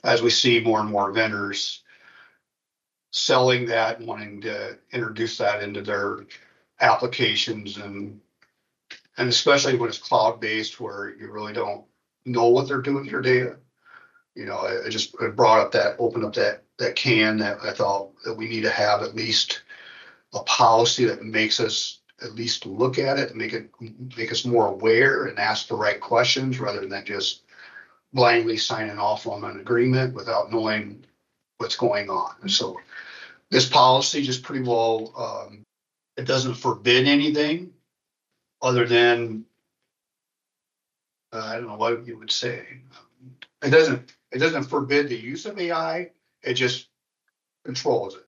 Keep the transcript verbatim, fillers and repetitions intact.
as we see more and more vendors selling that and wanting to introduce that into their applications and and especially when it's cloud-based where you really don't know what they're doing with your data. You know, I, I just I brought up that, opened up that that can that I thought that we need to have at least a policy that makes us at least look at it and make it make us more aware and ask the right questions rather than just blindly signing off on an agreement without knowing what's going on. And so this policy just pretty well um, it doesn't forbid anything other than uh, I don't know what you would say. It doesn't it doesn't forbid the use of A I. It just controls it.